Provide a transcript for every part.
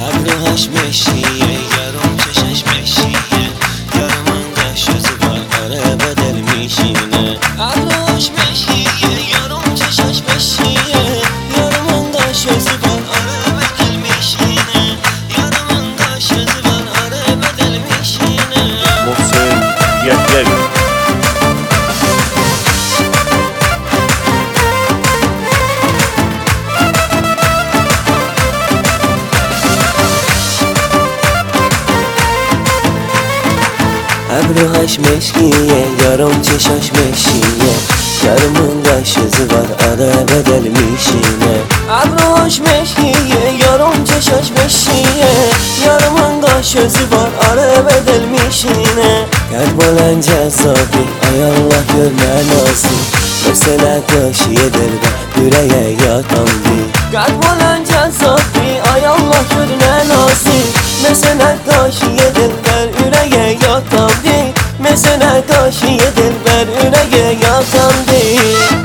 ابروهاش مشیه یارم چشش مشیه یارمون قشوزی بار آره به دل میشینه ابروهاش مشیه یارم چشش مشیه یارمون قشوزی بار آره به دل میشینه یارمون قشوزی بار آره به دل میشینه محسن یحیی ابروهاش مشکیه یارم چشاش مشیه یارمون قشوزی بار آره به دل میشینه ابروهاش مشکیه یارم چشاش مشیه یارمون قشوزی بار آره به دل میشینه قد بلند جذابی ای الله gör ne nazlı mesela kaşıya delbe yüreğe yatan bir قد بلند جذابی ای الله gör ne nazlı mesela kaşıya delber yüreğe yatan bir mesela kaşıya delber yüreğe yatan bir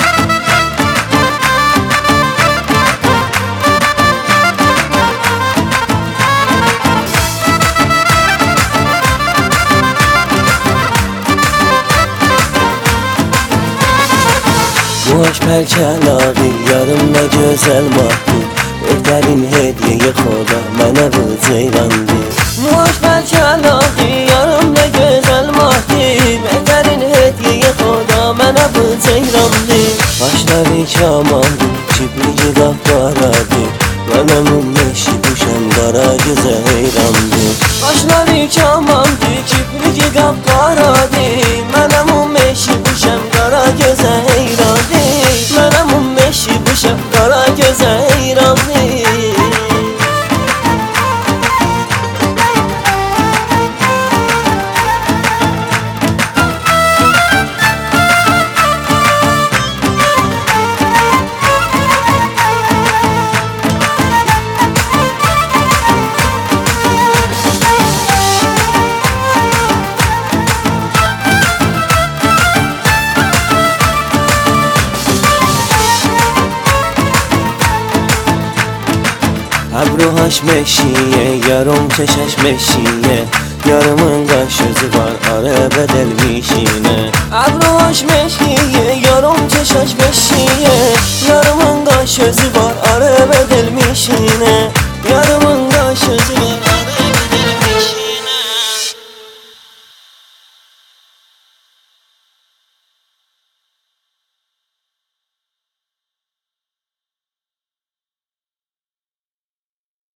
Bu aşk pelçalağı yarım ne güzel mahdi Behter'in hediye xoda mənə bu ceylandı Bu aşk pelçalağı yarım ne güzel mahdi Behter'in hediye xoda mənə bu ceylandı Başları kamandı, kibrici qapqaradı Mənəmin meşi düşən qara gözə heyrandı Başları kamandı, kibrici qapqaradı Mənəmin meşi düşən qara gözə heyrandı Mənəmin meşi düşən qara gözə heyrandı ابروهاش مشیه یارم چشش مشیه یارمون قشوزی بار آره به دل میشینه ابروهاش مشیه یارم چشش مشیه یارمون قشوزی بار آره به دل میشینه یارمون قشوزی بار